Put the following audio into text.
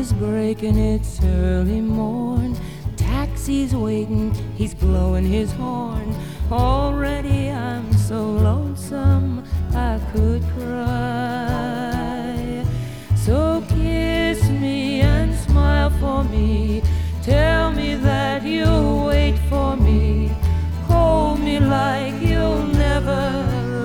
is breaking, it's early morn. Taxi's waiting, he's blowing his horn. Already I'm so lonesome, I